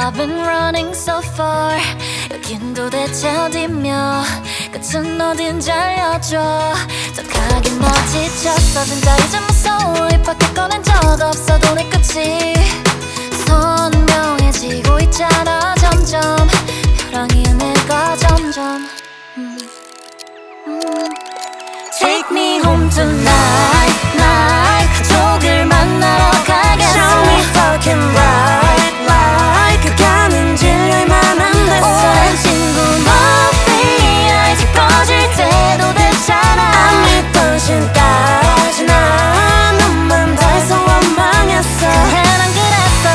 I've been running so far. 여긴 도대체 어디며 끝은 어딘지 알려줘. 척하긴 나 지쳤어 진짜 이제 무서워. 입 밖에 꺼낸 적 없어도 내 끝이 선명해지고 있잖아 점점. 벼랑이 내가 점점 Take me home tonight, night. 가족을 만나러 가겠어. Show me fucking bright light. 그 가는 진료에 만한 됐어. 오랜 친구 너의 아이즈 꺼질 때도 됐잖아. 안 믿던 신까지 난 너만 닮아서 원망했어. 그래 난 그랬어.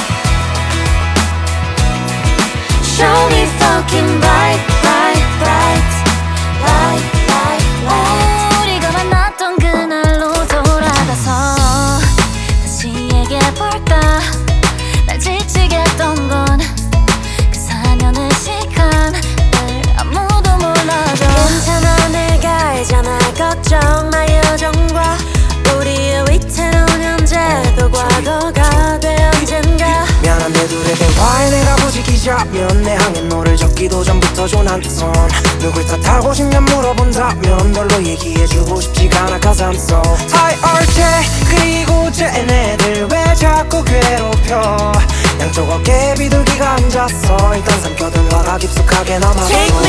Show me fucking bright, bright, bright, light, light, light. 우리가 만났던 그날로 돌아가서 다시 얘기해볼까. 날 지치게 했던 건 그 4년의 시간을 아무도 몰라줘. 괜찮아 내가 알잖아 걱정 마 여정과 우리의 위태로운 현재도 과거가 돼 언젠가. 미안한데 둘의 대화에 내가 부지기자면 내 향해 너를 적기도 전부터 조난선. 누굴 탓하고 싶냐 물어본다면 별로 얘기해주고 싶지가 않아 cause I'm so tired. 그리고 쟤네들 왜 자꾸 괴롭혀. 양쪽 어깨에 비둘기가 앉았어. 일단 삼켜둔 화가 깊숙하게 남았어. Take